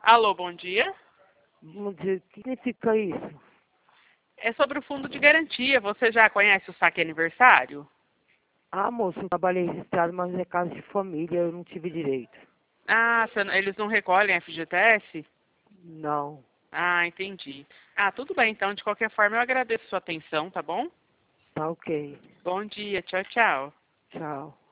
Alô, bom dia. Bom dia, o que significa isso? É sobre o fundo de garantia. Você já conhece o saque aniversário? Ah, moço, eu trabalhei registrado, mas é casa de família, eu não tive direito. Ah, eles não recolhem FGTS? Não, Ah, entendi. Ah, tudo bem, então. De qualquer forma, eu agradeço a sua atenção, tá bom? tá ok. Bom dia. Tchau, tchau. Tchau.